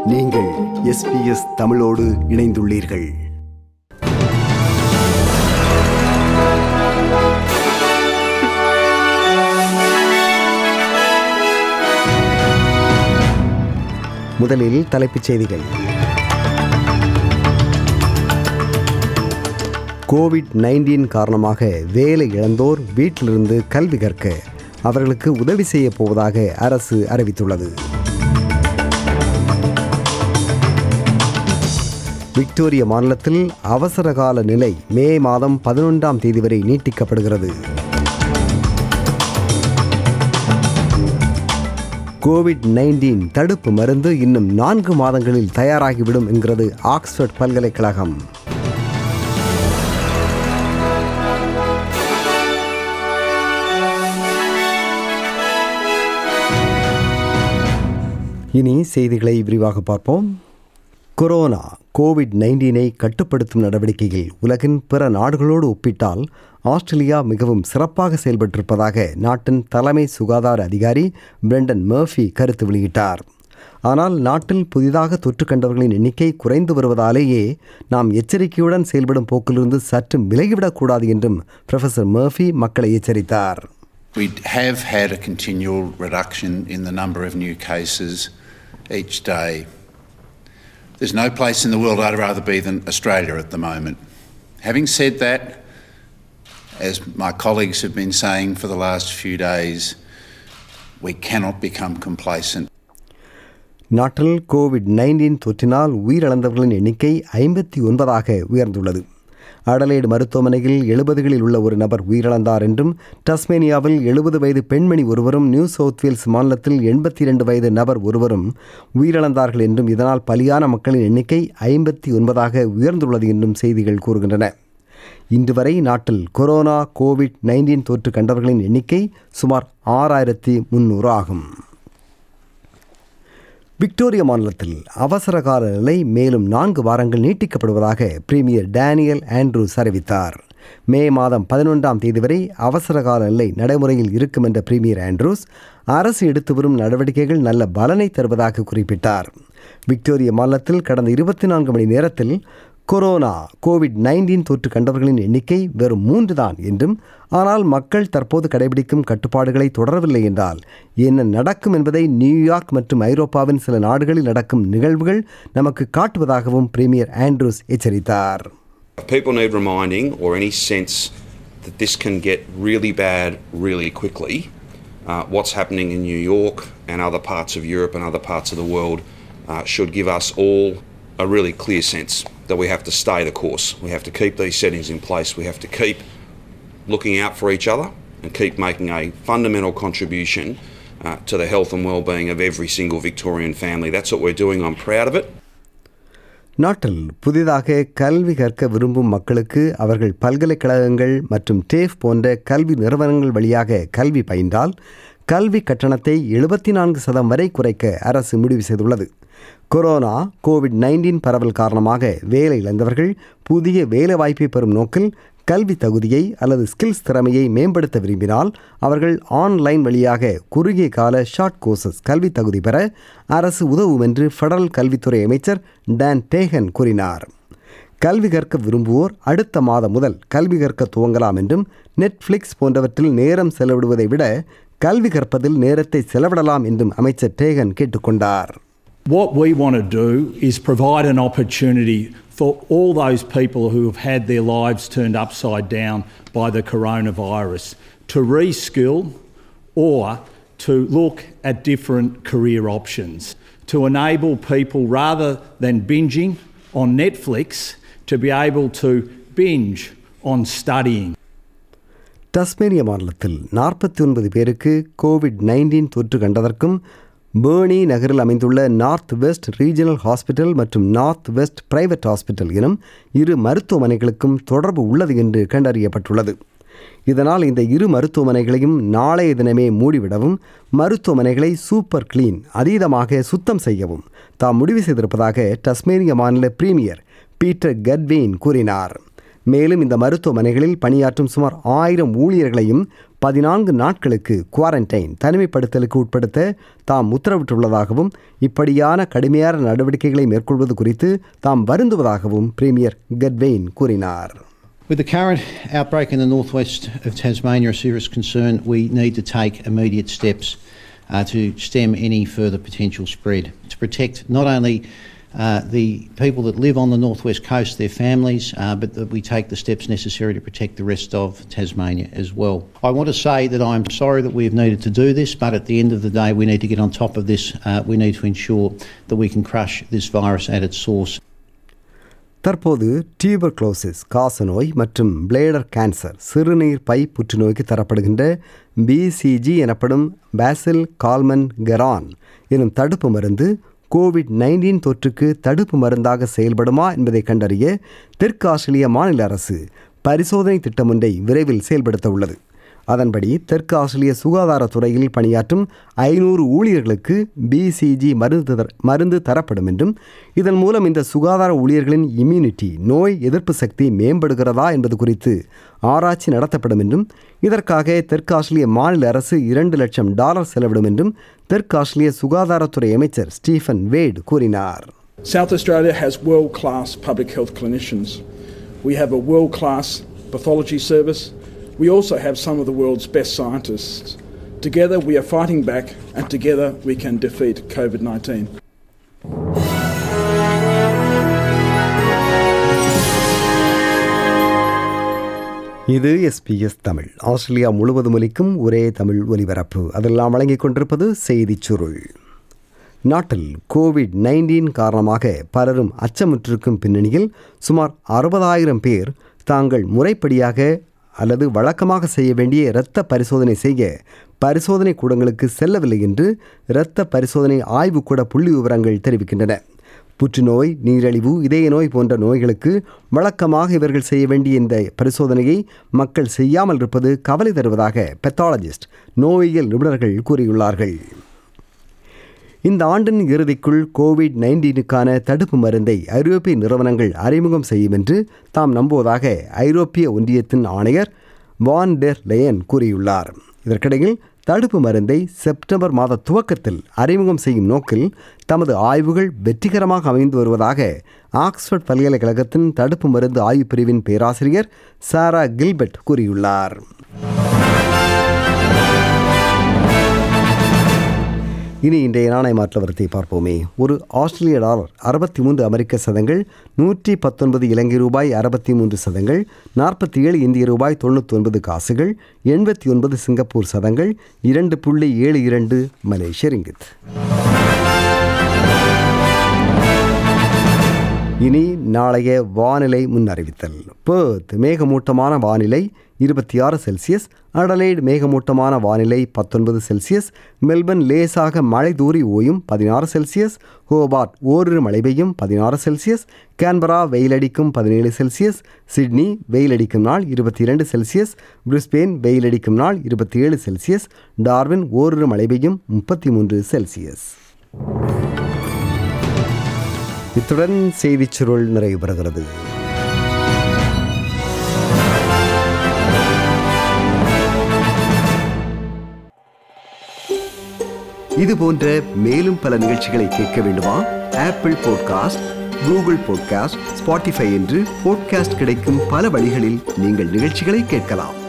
நீங்கள் SBS தமிழோடு இணைந்துள்ளீர்கள். முதலில் தலைப்புச் செய்திகள். கோவிட்-19 காரணமாக வேலை இழந்தோர் வீட்டிலிருந்து கல்வி கற்க அவர்களுக்கு உதவி செய்ய போவதாக அரசு அறிவித்துள்ளது. விக்டோரிய மாநிலத்தில் அவசரகால நிலை மே மாதம் 11ஆம் தேதி வரை நீட்டிக்கப்படுகிறது. கோவிட்-19 தடுப்பு மருந்து இன்னும் 4 மாதங்களில் தயாராகிவிடும் என்கிறது ஆக்ஸ்போர்ட் பல்கலைக்கழகம். இனி செய்திகளை விரிவாக பார்ப்போம். கொரோனா கோவிட்-19 கட்டுப்படுத்தும் நடவடிக்கையில் உலகின் பிற நாடுகளோடு ஒப்பிட்டால் ஆஸ்திரேலியா மிகவும் சிறப்பாக செயல்பட்டிருப்பதாக நாட்டின் தலைமை சுகாதார அதிகாரி பிரெண்டன் மர்ஃபி கருத்து வெளியிட்டார். ஆனால் நாட்டில் புதிதாக தொற்று கண்டவர்களின் எண்ணிக்கை குறைந்து வருவதாலேயே நாம் எச்சரிக்கையுடன் செயல்படும் போக்கிலிருந்து சற்று விலகிவிடக்கூடாது என்றும் ப்ரொஃபசர் மர்ஃபி மக்களை எச்சரித்தார். We have had a continual reduction in the number of new cases each day. There's no place in the world I'd rather be than Australia at the moment. Having said that, as my colleagues have been saying for the last few days, we cannot become complacent. நாட்டில் கோவிட்-19 தொற்றினால் உயிரிழந்தவர்களின் எண்ணிக்கை 59ஆக உயர்ந்துள்ளது. Adelaide மருத்துவமனையில் 70களில் உள்ள ஒரு நபர் உயிரிழந்தார் என்றும், டஸ்மேனியாவில் 70 வயது பெண்மணி ஒருவரும், நியூ சவுத் வேல்ஸ் மாநிலத்தில் 82 வயது நபர் ஒருவரும் உயிரிழந்தார்கள் என்றும், இதனால் பலியான மக்களின் எண்ணிக்கை 59ஆக உயர்ந்துள்ளது என்றும் செய்திகள் கூறுகின்றன. இன்று வரை நாட்டில் கொரோனா கோவிட்-19 தொற்று கண்டவர்களின் எண்ணிக்கை சுமார் 6300 ஆகும். விக்டோரிய மாநிலத்தில் அவசரகால நிலை மேலும் 4 வாரங்கள் நீட்டிக்கப்படுவதாக பிரீமியர் டேனியல் ஆண்ட்ரூஸ் அறிவித்தார். மே மாதம் 11ஆம் தேதி வரை அவசரகால நிலை நடைமுறையில் இருக்கும் என்ற பிரீமியர் ஆண்ட்ரூஸ் அரசு எடுத்து வரும் நடவடிக்கைகள் நல்ல பலனை தருவதாக குறிப்பிட்டார். விக்டோரிய மாநிலத்தில் கடந்த 24 மணி நேரத்தில் கொரோனா கோவிட்-19 தொற்று கண்டவர்களின் எண்ணிக்கை வெறும் 3 தான் என்றும், ஆனால் மக்கள் தற்போது கடைபிடிக்கும் கட்டுப்பாடுகளை தொடரவில்லை என்றால் என்ன நடக்கும் என்பதை நியூயார்க் மற்றும் ஐரோப்பாவின் சில நாடுகளில் நடக்கும் நிகழ்வுகள் நமக்கு காட்டுவதாகவும் பிரீமியர் ஆண்ட்ரூஸ் எச்சரித்தார். People need reminding or any sense that this can get really bad really quickly. What's happening in New York and other parts of Europe and other parts of the world should give us all a really clear sense that we have to stay the course. We have to keep these settings in place. We have to keep looking out for each other and keep making a fundamental contribution to the health and well-being of every single Victorian family. That's what we're doing. I'm proud of it. நாட்டில் புதிதாக கல்வி கற்க விரும்பும் மக்களுக்கு அவர்கள் பல்கலைக்கழகங்கள் மற்றும் டேஃப் போன்ற கல்வி நிறுவனங்கள் வழியாக கல்வி பயின்றால் கல்வி கட்டணத்தை 74% வரை குறைக்க அரசு முடிவு செய்துள்ளது. கொரோனா கோவிட்-19 பரவல் காரணமாக வேலை இழந்தவர்கள் புதிய வேலை வாய்ப்பை பெறும் நோக்கில் கல்வி தகுதியை அல்லது ஸ்கில்ஸ் திறமையை மேம்படுத்த விரும்பினால் அவர்கள் ஆன்லைன் வழியாக குறுகிய கால ஷார்ட் கோர்சஸ் கல்வி தகுதி பெற அரசு உதவும் என்று ஃபெடரல் கல்வித்துறை அமைச்சர் டான் டேகன் கூறினார். கல்வி கற்க விரும்புவோர் அடுத்த மாதம் முதல் கல்வி கற்க துவங்கலாம் என்றும், நெட்ஃப்ளிக்ஸ் போன்றவற்றில் நேரம் செலவிடுவதை விட கல்வி கற்பதில் நேரத்தை செலவிடலாம் என்றும் அமைச்சர் டேகன் கேட்டுக்கொண்டார். What we want to do is provide an opportunity for all those people who have had their lives turned upside down by the coronavirus to reskill or to look at different career options, to enable people, rather than binging on Netflix, to be able to binge on studying. Tasmania மாநிலத்தில் 49 பேருக்கு கோவிட்-19 தொற்று கண்டதற்கும் Burnie நகரில் அமைந்துள்ள North West Regional Hospital மற்றும் North West Private Hospital எனும் 2 மருத்துவமனைகளுக்கும் தொடர்பு உள்ளது என்று கண்டறியப்பட்டுள்ளது. இதனால் இந்த 2 மருத்துவமனைகளையும் நாளைய தினமே மூடிவிடவும், மருத்துவமனைகளை சூப்பர் கிளீன் அதீதமாக சுத்தம் செய்யவும் தாம் முடிவு செய்திருப்பதாக டஸ்மேனியா மாநில பிரீமியர் பீட்டர் கட்வெயின் கூறினார். மேலும் இந்த மருத்துவமனைகளில் பணியாற்றும் சுமார் 1000 ஊழியர்களையும் 14 நாட்களுக்கு குவாரண்டைன் தனிமைப்படுத்தலுக்கு உட்படுத்த தாம் உத்தரவிட்டுள்ளதாகவும் இப்படியான கடுமையான நடவடிக்கைகளை மேற்கொள்வது குறித்து தாம் வருந்துவதாகவும் பிரீமியர் கட்வெயின் கூறினார். With the current outbreak in the northwest of Tasmania a serious concern, we need to take immediate steps to stem any further potential spread, to protect not only the people that live on the northwest coast, their families, but that we take the steps necessary to protect the rest of Tasmania as well. I want to say that I'm sorry that we have needed to do this, but at the end of the day we need to get on top of this. We need to ensure that we can crush this virus at its source. தற்போது tuberculosis காசநோய் மற்றும் bladder cancer சிறுநீர் by புற்றுநோய்க்கு தரப்படுகின்ற BCG எனப்படும் Fazil Kalman Keran எனும் தடுப்பு மருந்து COVID-19 தொற்றுக்கு தடுப்பு மருந்தாக செயல்படுமா என்பதை கண்டறிய தெற்கு ஆஸ்திரேலிய மாநில அரசு பரிசோதனை திட்டம் ஒன்றை விரைவில் செயல்படுத்த உள்ளது. அதன்படி தெற்கு ஆஸ்திரேலிய சுகாதாரத்துறையில் பணியாற்றும் 500 ஊழியர்களுக்கு BCG மருந்து தரப்படும் என்றும் இதன் மூலம் இந்த சுகாதார ஊழியர்களின் இம்யூனிட்டி நோய் எதிர்ப்பு சக்தி மேம்படுகிறதா என்பது குறித்து ஆராய்ச்சி நடத்தப்படும் என்றும் இதற்காக தெற்கு ஆஸ்திரேலிய மாநில அரசு $2 லட்சம் செலவிடும் என்றும் தெற்கு ஆஸ்திரேலிய சுகாதாரத்துறை அமைச்சர் ஸ்டீஃபன் வேட் கூறினார். South Australia has world-class public health clinicians. We have a world-class pathology service. We also have some of the world's best scientists. Together we are fighting back and together we can defeat COVID-19. இது SBS Tamil. Australia முழுவதும் ஒலிக்கும் ஒரே தமிழ் ஒலிபரப்பு. அதெல்லாம் வழங்கிக் கொண்டிருப்பது செய்திச் சுருள். நாட்டில் COVID-19 காரணமாக பலரும் அச்சமுற்றிருக்கும் பின்னணியில் சுமார் 60,000 பேர் தாங்கள் முறைப்படியாக அல்லது வழக்கமாக செய்ய வேண்டிய இரத்த பரிசோதனை செய்ய பரிசோதனை கூடங்களுக்கு செல்லவில்லை என்று இரத்த பரிசோதனை ஆய்வுக்கூட புள்ளி விவரங்கள் தெரிவிக்கின்றன. புற்றுநோய், நீரிழிவு, இதய நோய் போன்ற நோய்களுக்கு வழக்கமாக இவர்கள் செய்ய வேண்டிய இந்த பரிசோதனையை மக்கள் செய்யாமல் இருப்பது கவலை தருவதாக பெத்தாலஜிஸ்ட் நோயியல் நிபுணர்கள் கூறியுள்ளார்கள். இந்த ஆண்டின் இறுதிக்குள் COVID-19க்கான தடுப்பு மருந்தை ஐரோப்பிய நிறுவனங்கள் அறிமுகம் செய்யும் என்று தாம் நம்புவதாக ஐரோப்பிய ஒன்றியத்தின் ஆணையர் வான் டெர் லெயன் கூறியுள்ளார். இதற்கிடையில் தடுப்பு மருந்தை செப்டம்பர் மாத துவக்கத்தில் அறிமுகம் செய்யும் நோக்கில் தமது ஆய்வுகள் வெற்றிகரமாக அமைந்து வருவதாக ஆக்ஸ்போர்ட் பல்கலைக்கழகத்தின் தடுப்பு மருந்து ஆய்வு பிரிவின் பேராசிரியர் சாரா கில்பர்ட் கூறியுள்ளார். இனி இன்றைய நாணய மாற்று வரத்தை பார்ப்போமே. ஒரு ஆஸ்திரேலிய டாலர் 63 அமெரிக்க சதங்கள், 119 இலங்கை ரூபாய் 63 சதங்கள், 47 இந்திய ரூபாய் 99 காசுகள், 89 சிங்கப்பூர் சதங்கள், 2.72 மலேசிய ரிங்கித். இனி நாளைய வானிலை முன்னறிவித்தல். பெர்த் மேகமூட்டமான வானிலை 26 செல்சியஸ், அடலைட் மேகமூட்டமான வானிலை 19 செல்சியஸ், மெல்பர்ன் லேசாக மழை தூறி ஓயும் 16 செல்சியஸ், ஹோபார்ட் ஓரிரு மழை பெய்யும் 16 செல்சியஸ், கேன்பரா வெயிலடிக்கும் 17 செல்சியஸ், சிட்னி வெயிலடிக்கும் நாள் 22 செல்சியஸ், பிரிஸ்பேன் வெயிலடிக்கும் நாள் 27 செல்சியஸ், டார்வின் ஓரிரு மழை பெய்யும் 33 செல்சியஸ். இத்துடன் செய்திச் சுருள் நிறைவு பெறுகிறது. இது போன்ற மேலும் பல நிகழ்ச்சிகளை கேட்க வேண்டுமா? Apple podcast, Google podcast, Spotify என்று பாட்காஸ்ட் கிடைக்கும் பல வழிகளில் நீங்கள் நிகழ்ச்சிகளை கேட்கலாம்.